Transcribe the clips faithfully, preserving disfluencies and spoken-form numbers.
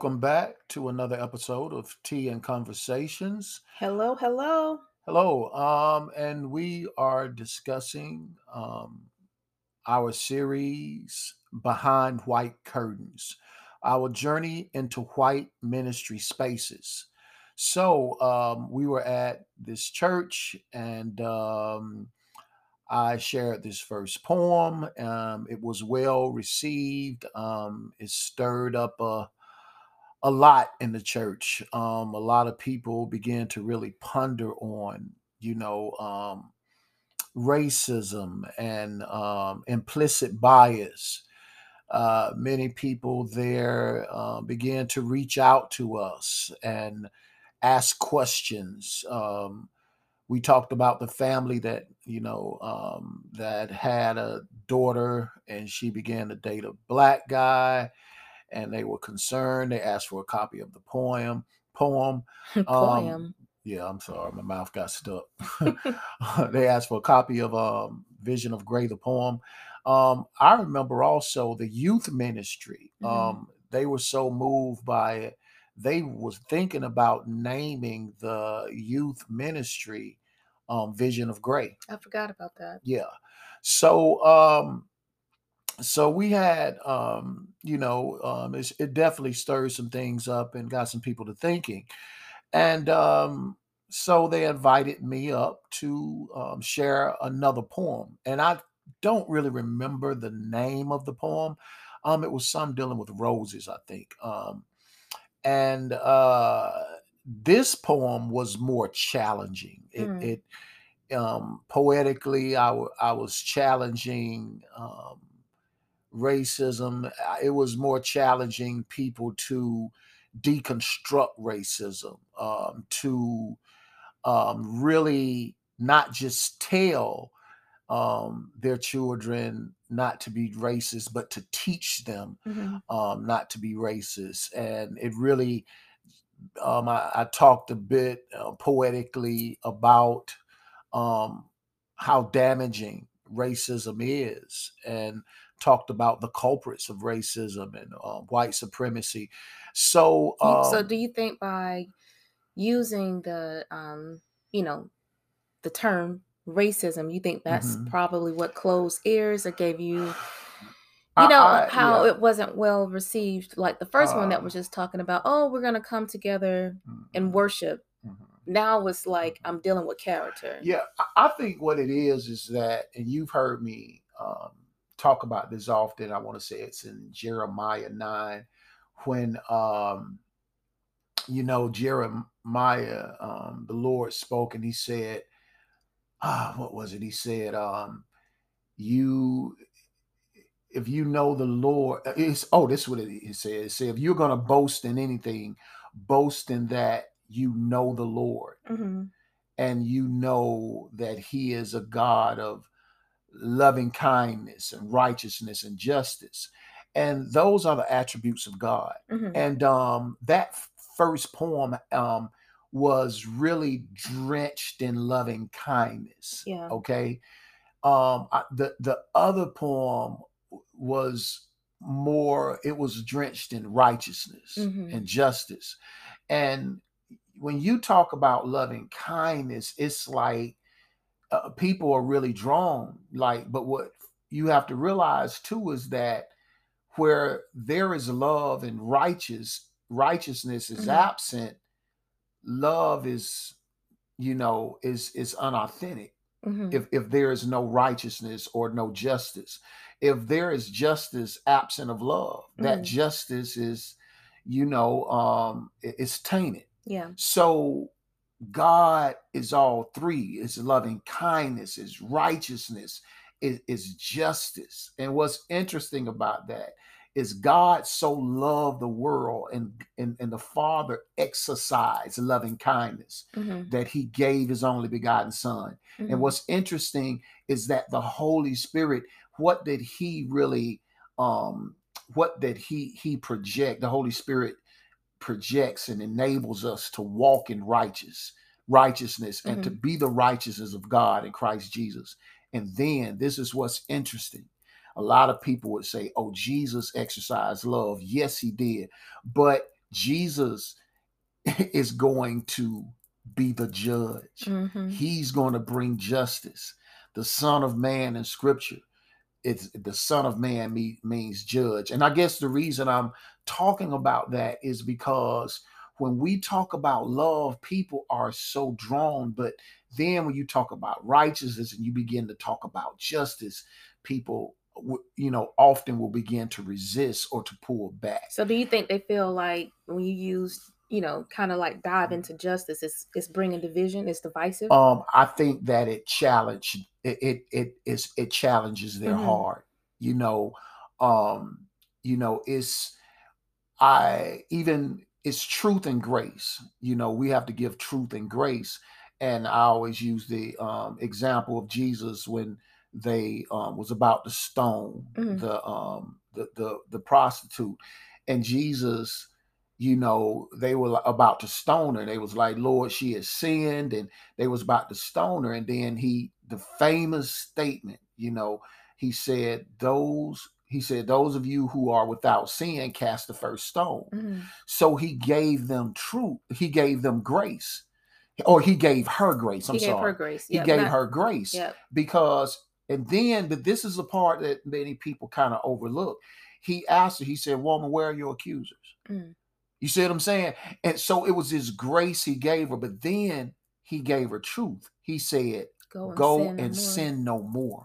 Welcome back to another episode of Tea and Conversations. Hello, hello. Hello, um, and we are discussing um, our series Behind White Curtains, our journey into white ministry spaces. So um, we were at this church, and um, I shared this first poem. Um, it was well received. Um, it stirred up a a lot in the church. Um, a lot of people began to really ponder on, you know, um, racism and um, implicit bias. Uh, many people there uh, began to reach out to us and ask questions. Um, we talked about the family that you know um, that had a daughter, and she began to date a black guy, and they were concerned. They asked for a copy of the poem. Poem. Um, Poem. yeah, I'm sorry, my mouth got stuck. They asked for a copy of um, Vision of Grey, the poem. Um, I remember also the youth ministry. Mhm. Um, they were so moved by it. They was thinking about naming the youth ministry um, Vision of Grey. I forgot about that. Yeah. So um, so we had um you know um it's, it definitely stirred some things up and got some people to thinking, and um so they invited me up to um, share another poem, and I don't really remember the name of the poem. Um it was some dealing with roses, I think. Um and uh this poem was more challenging. it Mm. it um poetically, I wa- I was challenging um racism. uh, It was more challenging people to deconstruct racism, um, to um, really not just tell um, their children not to be racist, but to teach them Mhm. um, not to be racist. And it really, um, I, I talked a bit uh, poetically about um, how damaging racism is, and talked about the culprits of racism and uh, white supremacy. So, You, so do um, you think by using the um, you know, the term racism, you think that's mhm. probably what closed ears or gave you, I, you know, I, how yeah, it wasn't well received? Like the first one that um, was just talking about, oh, we're gonna come together and mhm, worship. mhm, Now it's like mhm. I'm dealing with character. Yeah, I, I think what it is is that, and you've heard me um, talk about this often. I want to say it's in Jeremiah nine, when um, you know Jeremiah, um, the Lord spoke, and He said, ah, what was it? He said, um, you, if you know the Lord, uh, it's, oh, this is what it, he said. It said, if you're going to boast in anything, boast in that you know the Lord, Hmm. and you know that He is a God of loving kindness and righteousness and justice. And those are the attributes of God. Hmm. And um, that first poem um, was really drenched in loving kindness. Yeah. Okay. Um, I, the the other poem was more. It was drenched in righteousness Hmm. and justice. And when you talk about loving kindness, it's like uh, people are really drawn. Like, but what you have to realize too is that where there is love and righteous righteousness is Hmm. absent, love is, you know, is is unauthentic. Hmm. if if there is no righteousness or no justice, if there is justice absent of love, that Hmm. justice is, you know, um i- it's tainted. Yeah. So God is all three: is loving kindness, is righteousness, is, is justice. And what's interesting about that is God so loved the world, and, and, and the Father exercised loving kindness, Hmm. that He gave His only begotten Son. And Hmm. what's interesting is that the Holy Spirit, what did He really um what did he he project? The Holy Spirit projects and enables us to walk in righteous righteousness and to Hmm. be the righteousness of God in Christ Jesus. And then this is what's interesting. A lot of people would say, "Oh, Jesus exercised love." Yes, He did. But Jesus is going to be the judge. Mm-hmm. He's going to bring justice. The Son of Man in Scripture, it's the Son of Man me, means judge. And I guess the reason I'm talking about that is because when we talk about love, people are so drawn. But then when you talk about righteousness and you begin to talk about justice, people, you know, often will begin to resist or to pull back. So do you think they feel like when you use, you know, kind of like dive into justice, it's it's bringing division, it's divisive? Um, I think that it challenged it it it is it challenges their Mm-hmm. heart. You know, um, you know, it's I even it's truth and grace. You know, we have to give truth and grace. And I always use the um, example of Jesus when they um, was about to stone Mm-hmm. the um, the the the prostitute, and Jesus, you know, they were about to stone her. They was like, Lord, she has sinned, and they was about to stone her. And then he, the famous statement, you know, he said, those he said, those of you who are without sin, cast the first stone. Mm-hmm. So he gave them truth. He gave them grace. Or he gave her grace. I'm he gave sorry. her grace. He Yep, gave not, her grace. Yep. Because, and then, but this is the part that many people kind of overlook. He asked her, he said, woman, where are your accusers? Mm. You see what I'm saying? And so it was his grace he gave her, but then he gave her truth. He said, Go and, go sin, and no sin no more.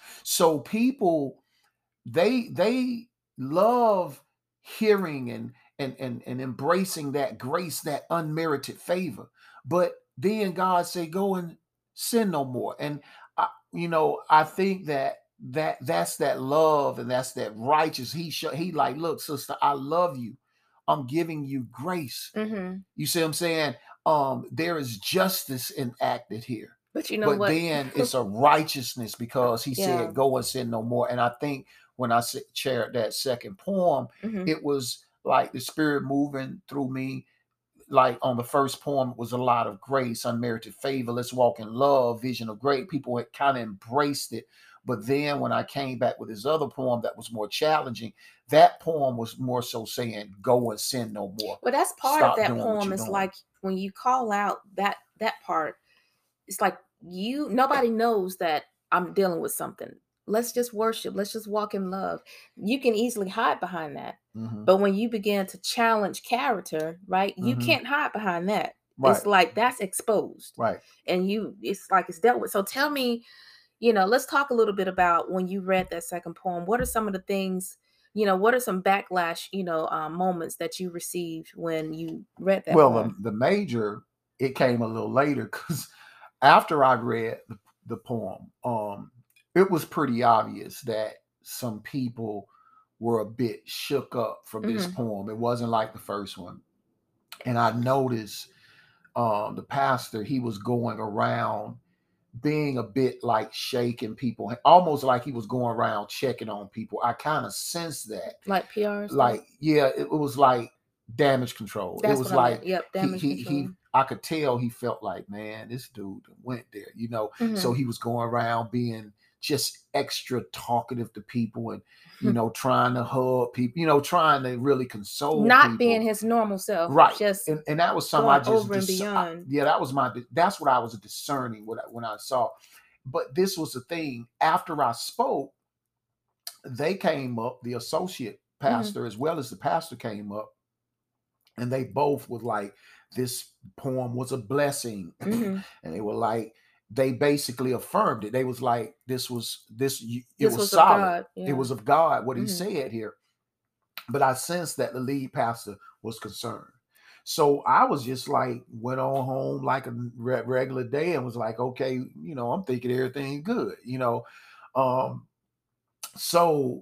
So people, they they love hearing and and and and embracing that grace, that unmerited favor. But then God say, go and sin no more. And I, you know, I think that that that's that love and that's that righteous. He show, he like, look, sister, I love you. I'm giving you grace. Mm-hmm. You see what I'm saying? Um, there is justice enacted here. But you know But what? then it's a righteousness because he Yeah. said, go and sin no more. And I think when I shared that second poem, Mm-hmm. it was like the Spirit moving through me. Like on the first poem, it was a lot of grace, unmerited favor, let's walk in love, vision of great. People had kind of embraced it. But then when I came back with his other poem that was more challenging, that poem was more so saying, go and sin no more. Well, that's part Stop of that doing what poem. you're It's doing. like when you call out that that part, it's like you nobody knows that I'm dealing with something. Let's just worship. Let's just walk in love. You can easily hide behind that. Mhm. But when you begin to challenge character, right, you Mhm. can't hide behind that. Right. It's like that's exposed. Right. And you, it's like it's dealt with. So tell me, you know, let's talk a little bit about when you read that second poem. What are some of the things, you know, what are some backlash, you know, um, moments that you received when you read that Well, poem? the, the major, it came a little later because after I read the, the poem, um, it was pretty obvious that some people were a bit shook up from this Mhm. poem. It wasn't like the first one. And I noticed um, the pastor, he was going around being a bit like shaking people, almost like he was going around checking on people. I kind of sensed that. Like P R stuff? Like, yeah, it was like damage control. That's it was what I like meant. Yep, he damage he control. he I could tell he felt like, man, this dude went there, you know. Mhm. So he was going around being just extra talkative to people and, you know, trying to hug people, you know, trying to really console Not people. being his normal self, Right. just And, and that was something I going just over and dis- I- beyond. yeah, that was my that's what I was discerning when I, when I saw. But this was the thing. After I spoke, they came up, the associate pastor as well as the pastor came up, and they both was like, this poem was a blessing. Mhm. And they were like, they basically affirmed it. They was like, this was this it This was, was of solid. God, It yeah. was of God, what he Mhm. said here. But I sensed that the lead pastor was concerned. So I was just like, went on home like a re- regular day and was like, okay, you know, I'm thinking everything good, you know. Um, so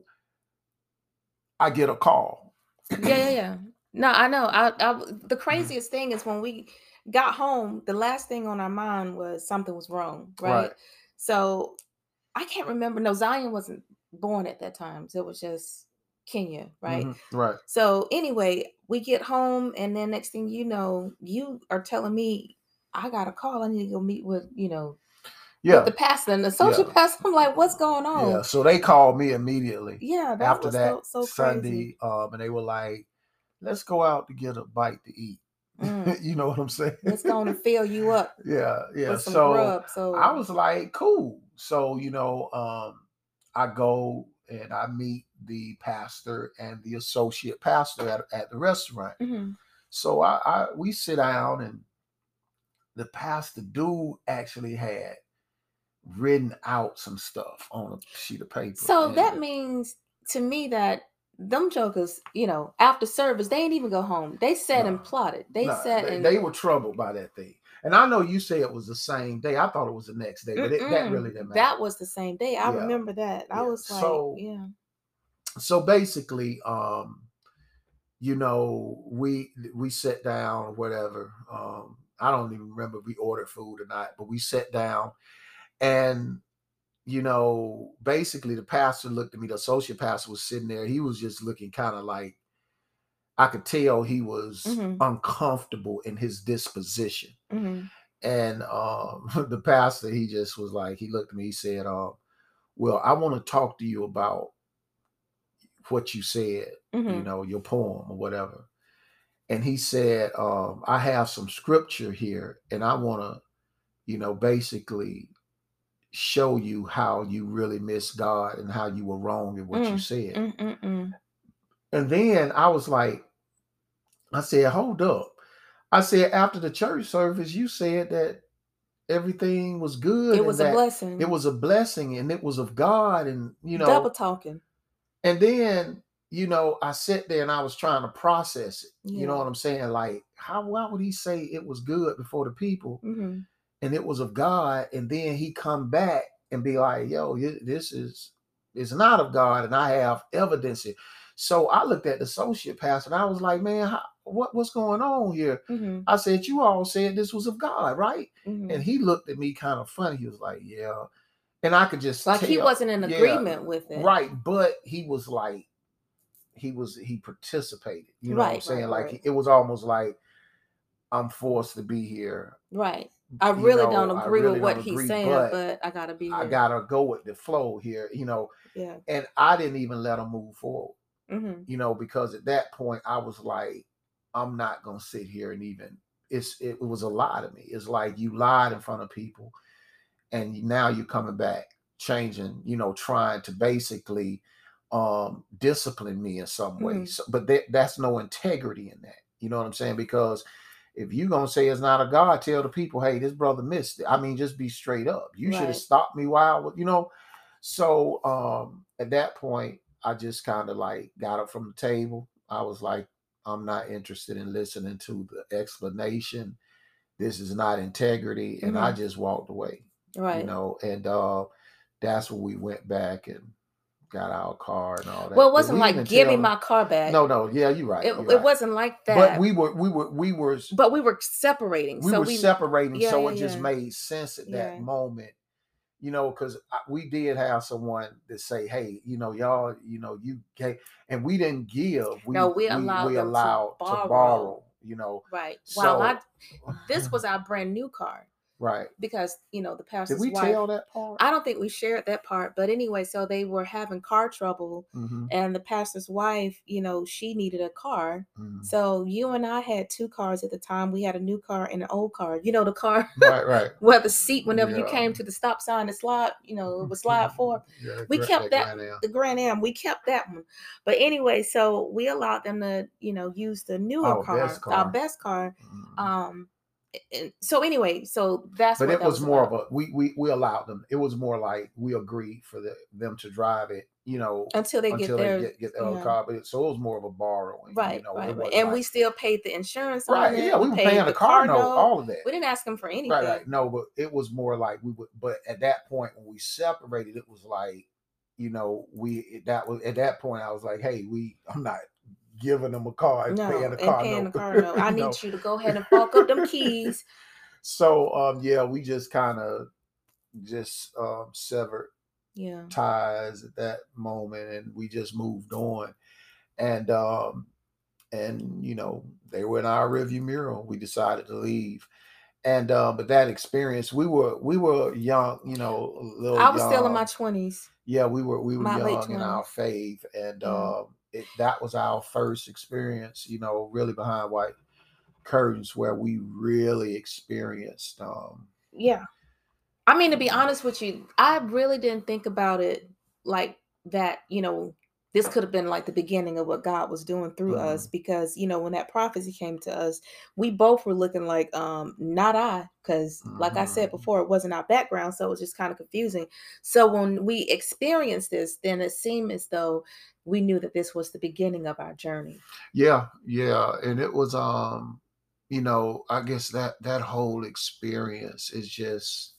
I get a call. Yeah, yeah, yeah. No, I know. I, I the craziest thing is when we got home, the last thing on our mind was something was wrong, right? Right. So I can't remember. No, Zion wasn't born at that time. So it was just Kenya, right? Mhm. Right. So anyway, we get home, and then next thing you know, you are telling me I got a call. I need to go meet with, you know, Yeah. with the pastor and the associate Yeah. pastor. I'm like, what's going on? Yeah. So they called me immediately Yeah, that after was that so so Sunday. crazy. Um, and they were like, let's go out to get a bite to eat. Mm. You know what I'm saying? Let's go on and fill you up Yeah, yeah. with some So grub. I So was like, cool. So, you know, um, I go and I meet the pastor and the associate pastor at, at the restaurant. mhm. So I, I we sit down, and the pastor dude actually had written out some stuff on a sheet of paper. So And that means to me that them jokers, you know, after service, they ain't even go home. They sat and no, plotted. They no, sat they, and they were troubled by that thing. And I know you say it was the same day. I thought it was the next day, but it, that mm-mm, really didn't matter. that was the same day. I Yeah, remember that. I yeah. was like, So yeah. so basically, um, you know, we we sat down or whatever. Um, I don't even remember if we ordered food or not, but we sat down, and you know, basically the pastor looked at me. The associate pastor was sitting there. He was just looking kind of like, I could tell he was Mm-hmm. uncomfortable in his disposition. Mm-hmm. And um, the pastor, he just was like, he looked at me. He said, uh, "Well, I want to talk to you about what you said. You Mm-hmm. know, your poem or whatever." And he said, um, I have some scripture here, and I want to, you know, basically show you how you really miss God and how you were wrong in what you Mm, said. mm, mm, mm. And then I was like, I said, hold up. I said, after the church service, you said that everything was good It and was a that it blessing. was a blessing and it was of God. And, you Double know, talking. and then, you know, I sat there and I was trying to process it. You know Yeah. what I'm saying? Like, how, why would he say it was good before the people Mm-hmm. and it was of God? And then he come back and be like, yo, this is, it's not of God. And I have evidence. So I looked at the associate pastor and I was like, man, how, what, what's going on here? Mm-hmm. I said, you all said this was of God, right? Mm-hmm. And he looked at me kind of funny. He was like, yeah. And I could just Like tell, he wasn't in yeah, agreement with it. right. But he was like, he was, he participated. You know what I'm Right, saying? right, Like right. it was almost like I'm forced to be here. Right. I You really don't know, I agree with really what don't he's agree, saying, but but I gotta be I here. gotta go with the flow here, you know. Yeah. And I didn't even let him move forward, Mm-hmm. you know, because at that point I was like, I'm not gonna sit here and even it's it was a lie to me. It's like you lied in front of people and now you're coming back, changing, you know, trying to basically um discipline me in some way. Mm-hmm. So, but that, that's no integrity in that. You know what I'm saying? Because if you're gonna say it's not a God, tell the people, hey, this brother missed it. I mean, just be straight up. You should have Right. stopped me while I was, you know. So um at that point, I just kind of like got up from the table. I was like, I'm not interested in listening to the explanation. This is not integrity. And I Mm-hmm. just walked away, you Right. know, and uh that's when we went back and got our car and all Well, that. it Did wasn't we like even give me tell them? my car back. No, no, yeah, you're right. It You're it right. wasn't like But that. we were we were we were But we were separating. we So were we separating, yeah, so yeah, it just yeah. made sense at that Yeah. moment, you know, because we did have someone that say, hey, you know, y'all, you know, you gave, and we didn't give, we No, we we allowed we them to allowed to borrow. borrow, you know. Right. While I So this was our brand new car. right. Because, you know, the Did pastor's we wife, tell that part? I don't think we shared that part, but anyway, so they were having car trouble, Mm-hmm. and the pastor's wife, you know, she needed a car. Mm-hmm. So you and I had two cars at the time. We had a new car and an old car. You know, the car Right, right. where the seat, whenever you Yeah. came to the stop sign, it slide, you know, it would slide forward. Yeah, We gra- kept that, Grand Am. the Grand Am. We kept that one. But anyway, so we allowed them to, you know, use the newer Our car, best our car. best car. Mhm. Um, and so anyway, so that's But what it that was was more about. of a we we we allowed them. It was more like we agreed for the, them to drive it, you know, Until they get until they their get get the other yeah. car. But it, so it was more of a borrowing, you Right, know. right, It right. wasn't And like we still paid the insurance on right, yeah, it. we We were paying paid the the car car note, note. all of that. We didn't ask them for Right, anything. right. No, but it was more like we would. But at that point when we separated, it was like, you know, we that was at that point I was like, hey, we I'm not giving them a car and paying No, the and car paying the note. car note. I You need know. you to go ahead and fork up them keys. So um yeah, we just kind of just um severed Yeah. ties at that moment and we just moved on. And um and you know, they were in our rearview mirror. We decided to leave. And um, but that experience, we were we were young, you know, a little I was still in my young. twenties. Yeah, we were we were My late young in our twenties. faith, and Yeah. um, it, that was our first experience, you know, really behind white curtains where we really experienced. Um, Yeah. I mean, to be honest with you, I really didn't think about it like that, you know, this could have been like the beginning of what God was doing through us mhm, because, you know, when that prophecy came to us, we both were looking like, um, not I, because like I said mhm. before, it wasn't our background, so it was just kind of confusing. So when we experienced this, then it seemed as though we knew that this was the beginning of our journey. Yeah, yeah, and it was, um, you know, I guess that that whole experience is just,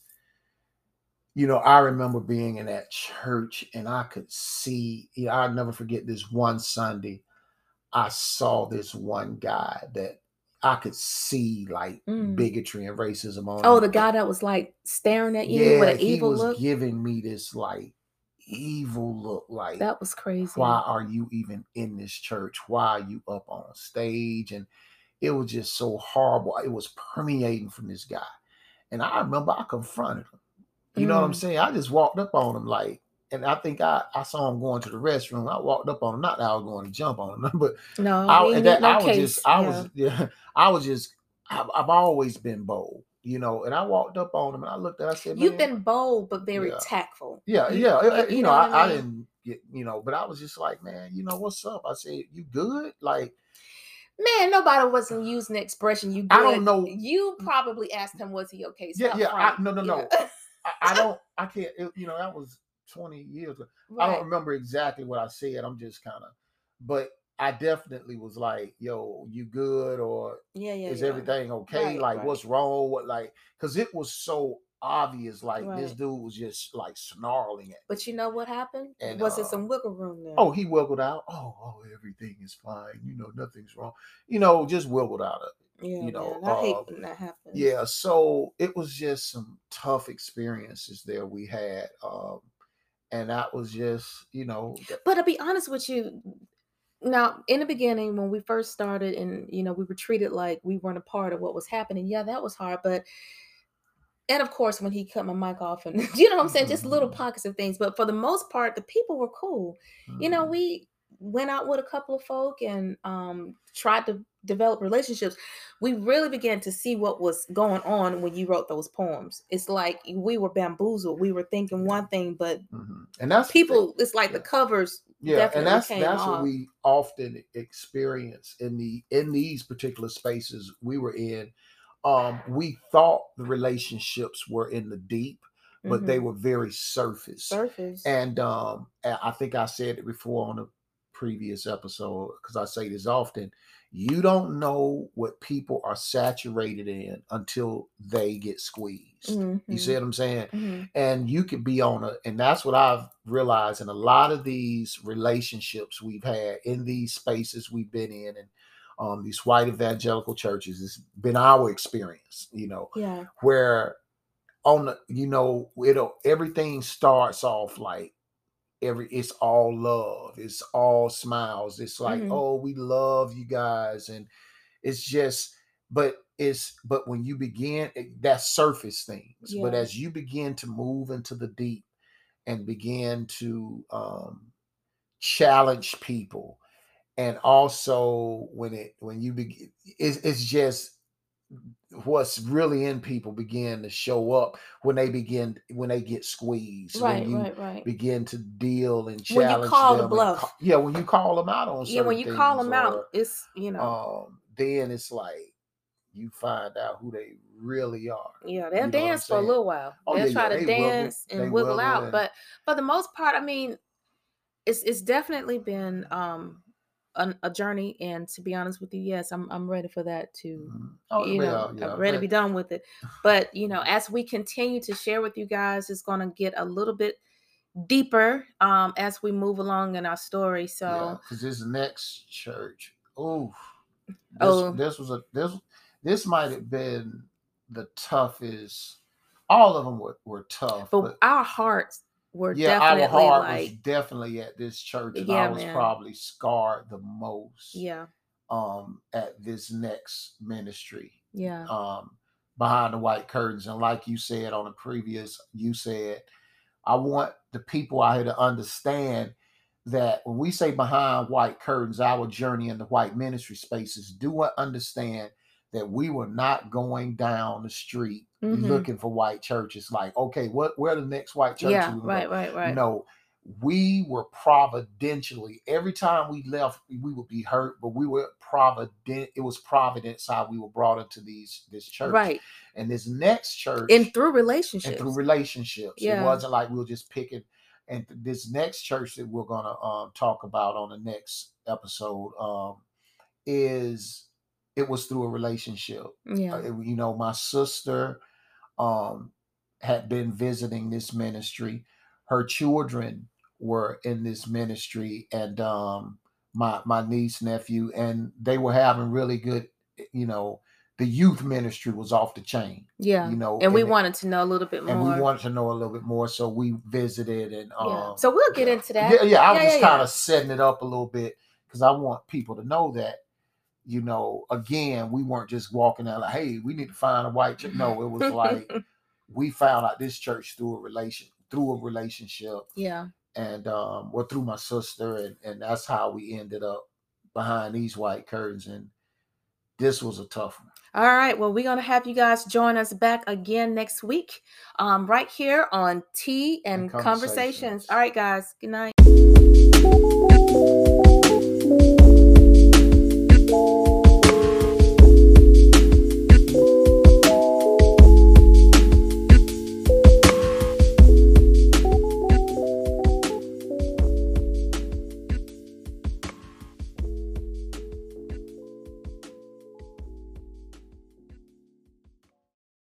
you know, I remember being in that church and I could see, yeah, I'll never forget this one Sunday. I saw this one guy that I could see like Mm. bigotry and racism on Oh, him. the guy that was like staring at you with Yeah, an he evil was look. giving me this like evil look, like, That was why crazy. are you even in this church? Why are you up on stage? And it was just so horrible. It was permeating from this guy. And I remember I confronted him. You know what I'm Mm. saying? I just walked up on him like, and I think I, I saw him going to the restroom. I walked up on him, not that I was going to jump on him, but No, I we ain't and need that no I was just case. I Yeah. was yeah, I was just I've, I've always been bold, you know. And I walked up on him and I looked at, I said, You've man, been bold, but very yeah, tactful. yeah, You, yeah, you, uh, you you know, know what I, I I mean? didn't get, you know, but I was just like, man, you know, what's up? I said, you good? Like, Man, nobody wasn't using the expression "you I don't good." know. You probably asked him, "Was he okay?" Yeah, Stop yeah, I fronting. no, no, Yeah. no. I, I don't, I can't, it- you know, that was twenty years ago. I don't Right. remember exactly what I said. I'm just kind of, but I definitely was like, yo, you good? Or Yeah. Yeah. is Yeah. everything okay? Right. Like, Right. what's wrong? What, like, because it was so obvious, like, this Right. dude was just like snarling at me. But you know what happened? And, Was there uh, some wiggle room there? oh, he wiggled out. Oh, oh, everything is fine. You know, nothing's wrong. You know, just wiggled out of it. Yeah, You know, man. I hate uh, when that happens. yeah, so it was just some tough experiences there we had. Um, and that was just, you know, that, But to be honest with you, now in the beginning when we first started, and you know we were treated like we weren't a part of what was happening. Yeah, that was hard. But and of course, when he cut my mic off, and you know what I'm saying, just little mhm, pockets of things. But for the most part, the people were cool. You know, mhm, we went out with a couple of folk and um, tried to develop relationships. We really began to see what was going on when you wrote those poems. It's like we were bamboozled. We were thinking yeah, one thing, but mhm. And that's the thing. people, it's like the Yeah. covers Yeah, and definitely that's came that's what off. we often experience in the in these particular spaces we were in. Um, we thought the relationships were in the deep, but they Hmm. were very surface. Surface. And um, a- I think I said it before on a previous episode because I say this often. You don't know what people are saturated in until they get squeezed. Hmm. You see what I'm saying? Hmm. And you could be on a, and that's what I've realized in a lot of these relationships we've had in these spaces we've been in, and um, these white evangelical churches. It's been our experience, you know, Yeah. where on the, you know, it'll everything starts off like every it's all love, it's all smiles, it's like, Hmm. oh, we love you guys, and it's just, but it's but when you begin, it- that's surface things, but Yeah. as you begin to move into the deep and begin to um challenge people, and also when it when you begin, it's, it's just what's really in people begin to show up when they begin when they get squeezed, when Right. you Right. Right. begin to deal and When you challenge call the them, and ca- bluff. yeah, when you call them out on Yeah, when certain you call things, them out, or it's you know, um then it's like you find out who they really are. yeah, they'll You know what I'm dance for a saying? little while. Oh They'll yeah, try yeah, to they wiggle, dance they and wiggle wiggle, out, and but for the most part, I mean, it's it's definitely been um an, a journey. And to be honest with you, yes, I'm I'm ready for that to, mhm. Oh you know, yeah, I'm yeah, ready to but be done with it. But you know, as we continue to share with you guys, it's gonna get a little bit deeper um as we move along in our story. yeah, So, because this next church, oh, this oh, this was a this this might have been the toughest. All of them were, were tough, but but our hearts were yeah, our definitely heart was like, definitely at this church, and I yeah, was man, probably scarred the most yeah, um at this next ministry, yeah. um behind the white curtains. And like you said on the previous, you said, I want the people out here to understand that when we say behind white curtains, our journey in the white ministry spaces, do understand that we were not going down the street Mm-hmm. looking for white churches. Like, okay, what where the next white church? Yeah, we can right, go? right, right. No, we were providentially, every time we left, we would be hurt, but we were provident. It was providence how we were brought into these this church. Right. And this next church, And through relationships. and through relationships. Yeah. It wasn't like we were just picking. And this next church that we're going to um, talk about on the next episode um, is, it was through a relationship. Yeah. Uh, you know, my sister um, had been visiting this ministry. Her children were in this ministry, and um, my my niece, nephew, and they were having really good, you know, the youth ministry was off the chain. Yeah. You know, and we and it- wanted to know a little bit more. and we wanted to know a little bit more, so we visited. And um, yeah. So we'll get yeah. into that. Yeah, yeah. I was Yeah, just yeah, kind yeah. of setting it up a little bit because I want people to know that, you know, again, we weren't just walking out like, hey, we need to find a white church. No, it was like we found out this church through a relation through a relationship. Yeah. And um, well, through my sister, and and that's how we ended up behind these white curtains. And this was a tough one. All right. Well, we're going to have you guys join us back again next week, um, right here on Tea and, And Conversations. Conversations. All right, guys. Good night.